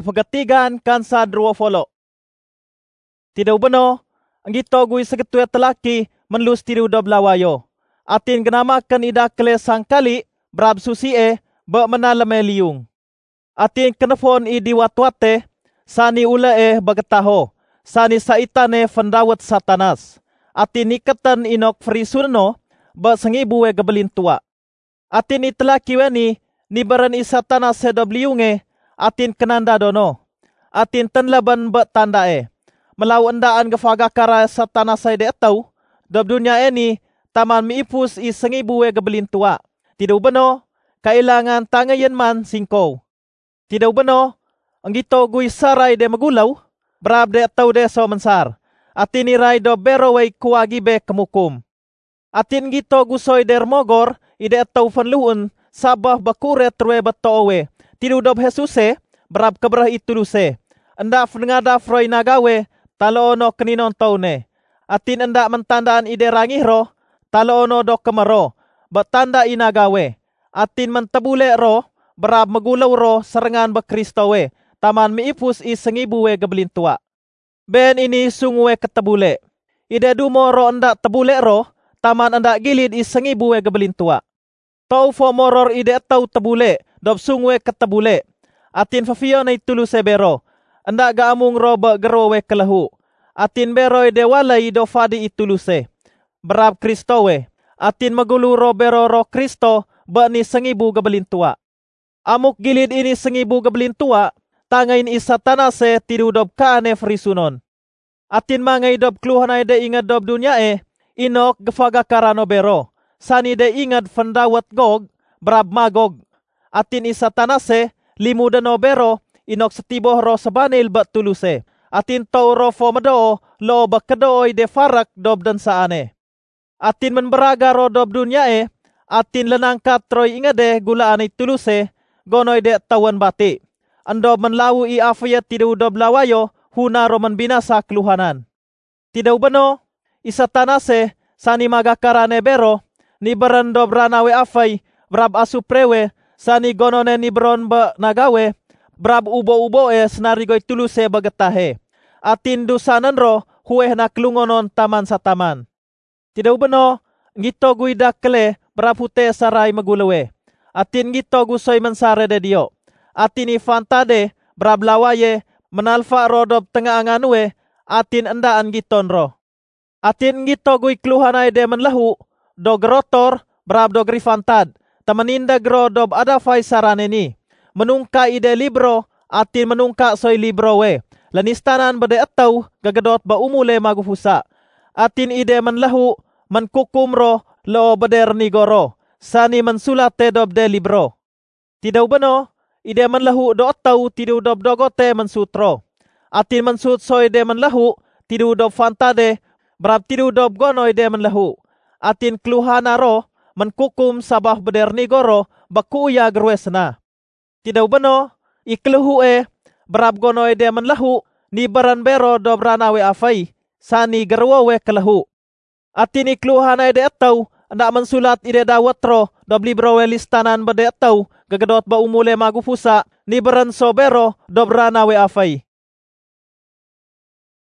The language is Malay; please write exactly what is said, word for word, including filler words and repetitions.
kepegatigan kansa dua folo. Tidak beno, anggito gui seketua telaki menlus tiru do belawayo. Atin genamakan ida kele sangkali berab susi e be menalame liung. Atin kenefon i diwat-wate sani ula e bagetaho. Sani saitane fendawat satanas. Atin ikatan inok frisurno be sengibu e gebelin tua. Atin itelaki weni ni beren i satanas e do liunge atin kenanda dono. Atin tenlaban be tanda e. Melau endaan gefagakara satana saide etau, dob dunia ini taman miipus i sengibu e gebelin tua. Tidak beno, kailangan tangayan man singko. Tidak beno, anggito gui sarai de magulau, berab de etau de so mensar. Atin irai do berowai kuagibe kemukum. Atin gito gusoy der mogor, ide etau fanluun, sabah bakure true betowe. Tidak dob Jesuse, berab keberah ituluse. Enda fengada froy nagawe, talo ono keninon taune. Atin enda mentandaan ide rangihro, talo ono do kemero, betanda inagawe. Atin mentebule ro, berab megulau ro serengan bekristowe, taman miipus i sengibuwe gebelin tua. Ben ini sungwe ketebule. Ide dumo ro enda tebule ro, taman enda gilid i sengibuwe gebelin tua. Tau fo moror ide tau tebule, dob sungwe ketebule. Atin fafio na itulu sebero. Enda gaamung ro be gerowe kelahu. Atin beroi dewalai do fadi ituluse. Berab kristowe. Atin magulu ro bero ro kristo be ni sengibu gebelin tua. Amuk gilid ini sengibu gebelin tua, tangain isa tanase tidu dob kaane frisunon. Atin mangai dob kluhanai de ingat dob dunia e, inok gefaga karano bero. Sani de ingat fendawat gog, berab magog. Atin isa tanase, limu dano bero, inok setiboh ro sebanil bat tuluse. Atin tau ro fo medo, lo bakedoy de farak dob dan saane. Atin menberaga ro dob dunia e, atin lenangkat troy ingade gula anay tuluse, gonoy de tawan bati. Ando menlawu i afayat tidaw dob lawayo, huna ro menbinasa keluhanan. Tidaw bano, isa tanase, sani magakarane bero, ni beren dob ranawe afay, brab asu prewe, sani gonone ni beron ba nagawe, brab ubo-ubo e senarigoy tuluse bagetahe. Atin dusanan ro, hueh na kelungonon taman sa taman. Tidak beno, ngito gui dakle, brab hute sarai magulawe. Atin ngito gusoy mensare de dio. Atin ifantade, brab lawaye, menalfa ro dob tengah anganwe, atin endaan giton ro. Atin ngito gui keluhanay de menlahu, do gerotor, brab do grifantad. Tamaninda gro dob adafay saraneni. Menungka ide libro, atin menungka soy libro we. Lanistanan bade ataw, gagadot ba umule magufusa. Atin ide menlahu, menkukumro, lo bader nigoro. Sani mensulate dob de libro. Tidak beno, ide menlahu do ataw, tidu dob dogote mensutro. Atin mensut soy de menlahu, tidu dob fantade, berab tidu dob gono ide menlahu. Atin keluhana ro, menkukum sabah bader nigoro, bakuya gerwesna. Tidak beno, ikluhu e, berab gono ide menlahu, ni baran bero dob ranawe afay, sani gerwawe kelahu. Atin ikluhana ide ataw, ndak mensulat ide dawatro, dob libro we listanan bade ataw, gagadot ba umule magufusa, ni baran sobero dob ranawe afay.